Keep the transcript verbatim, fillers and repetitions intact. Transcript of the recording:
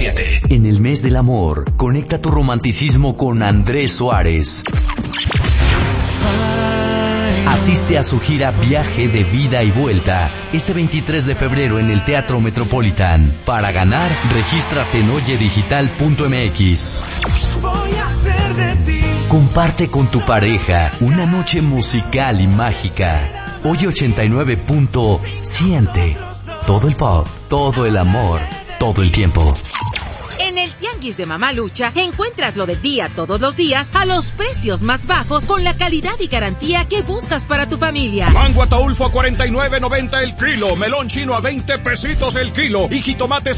siete. En el mes del amor, conecta tu romanticismo con Andrés Suárez. Asiste a su gira Viaje de Vida y Vuelta este veintitrés de febrero en el Teatro Metropolitan. Para ganar, regístrate en oyedigital punto m x. Voy a hacer de ti. Comparte con tu pareja una noche musical y mágica. Oye ochenta y nueve. Siente todo el pop, todo el amor, todo el tiempo. En el Tianguis de Mamalucha encuentras lo del día todos los días a los precios más bajos con la calidad y garantía que buscas para tu familia. Mango ataulfo a cuarenta y nueve noventa el kilo, melón chino a veinte pesitos el kilo y jitomates